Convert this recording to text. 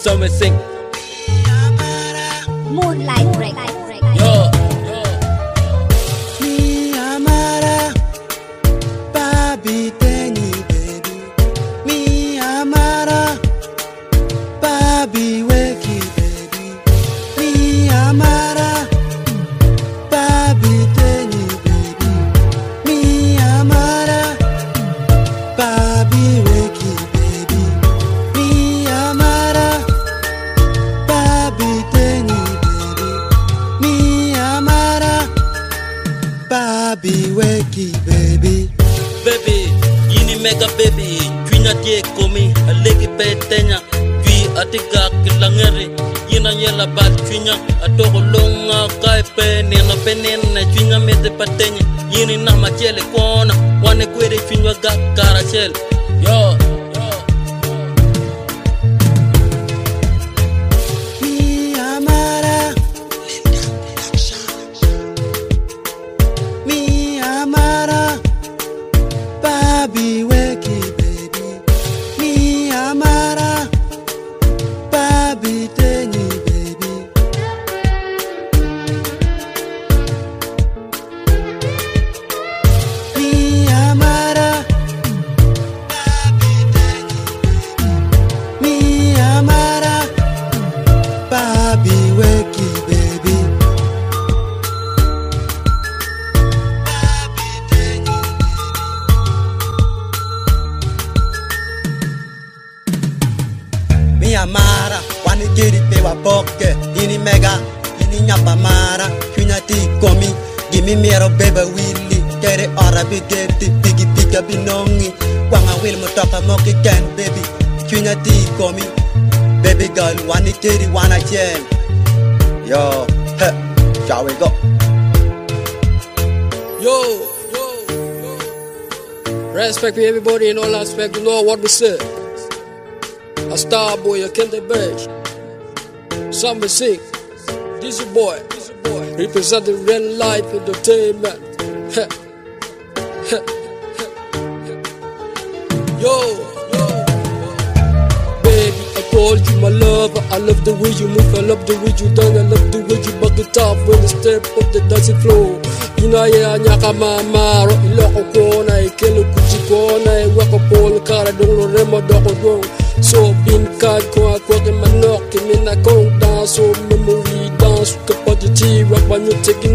some sing. Moonlight break. Yo. Mi amara, baby Denny baby. Mi amara, baby Wakey baby. Mi amara, baby Denny baby. Mi amara, baby Wakey baby. Mi amara, baby Denny baby. Mi amara, baby Wakey baby. Baby, yini mega baby. Twinya tie komi, alegi petenya. Twi atiga kilangere. Yina yela bat twinya. Atoko longa kai penena penena. Twinya mete patenya. Yini na machele kona. Wane kwere twinya ga karachel. Yo. Mi amara, mi amara, baby Wakey baby. Mi amara, baby Denny baby. Mi amara, baby Denny baby. Mi amara, baby Wakey baby. Baby Denny baby. Mi amara, wani giri pe wa boke. Ini mega, ini nyapa mara. Kunya ti komi, gimme mero baby willy. Kere arabi geti, pigi piga binongi. Wanga will motoka moki can baby. Kunya ti komi, baby girl wani giri wana chen. Yo, heh, shall we go? Yo. Respect for everybody in all aspects. You know what we say. A star boy, a Kente Beige. Some sing. This is boy. Representing real life entertainment. Yo. Baby, I told you my lover. I love the way you move, I love the way you dance, I love the way you back it up when the step of the dancing floor. Inaya nyaka mamaro, iloko kona, ikelo kuchi kona, iwako polo kara dong lo remo doko dong. So bin kad ko ako ke manok, ke mina kong dance, so memory dance, kapag iti rock when you take it